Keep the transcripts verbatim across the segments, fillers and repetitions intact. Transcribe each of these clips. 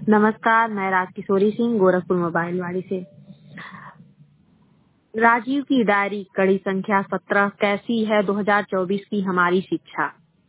नमस्कार, मैं राजकिशोरी सिंह गोरखपुर मोबाइल वाड़ी से। राजीव की डायरी कड़ी संख्या सत्रह। कैसी है दो हज़ार चौबीस की हमारी शिक्षा?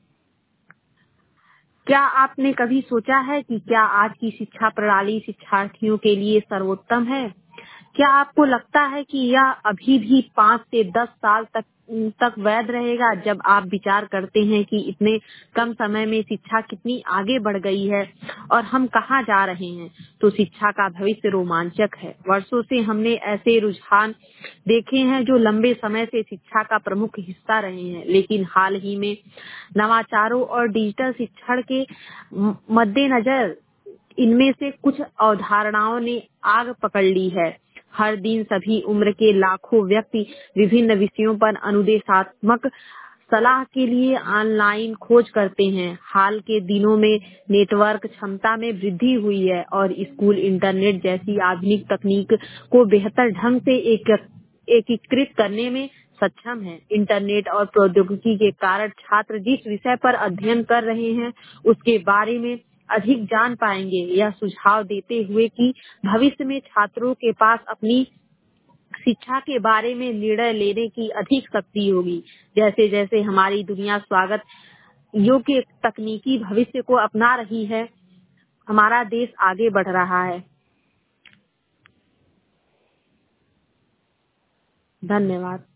क्या आपने कभी सोचा है कि क्या आज की शिक्षा प्रणाली शिक्षार्थियों के लिए सर्वोत्तम है? क्या आपको लगता है कि यह अभी भी पाँच से दस साल तक तक वैध रहेगा? जब आप विचार करते हैं कि इतने कम समय में शिक्षा कितनी आगे बढ़ गई है और हम कहाँ जा रहे हैं, तो शिक्षा का भविष्य रोमांचक है। वर्षों से हमने ऐसे रुझान देखे हैं जो लंबे समय से शिक्षा का प्रमुख हिस्सा रहे हैं, लेकिन हाल ही में नवाचारों और डिजिटल शिक्षण के म- मद्देनजर इनमें से कुछ अवधारणाओं ने आग पकड़ ली है। हर दिन सभी उम्र के लाखों व्यक्ति विभिन्न विषयों पर अनुदेशात्मक सलाह के लिए ऑनलाइन खोज करते हैं। हाल के दिनों में नेटवर्क क्षमता में वृद्धि हुई है और स्कूल इंटरनेट जैसी आधुनिक तकनीक को बेहतर ढंग से एक एकीकृत करने में सक्षम है। इंटरनेट और प्रौद्योगिकी के कारण छात्र जिस विषय पर अध्ययन कर रहे हैं उसके बारे में अधिक जान पाएंगे। यह सुझाव देते हुए कि भविष्य में छात्रों के पास अपनी शिक्षा के बारे में निर्णय लेने की अधिक शक्ति होगी। जैसे जैसे हमारी दुनिया स्वागत योग्य तकनीकी भविष्य को अपना रही है, हमारा देश आगे बढ़ रहा है। धन्यवाद।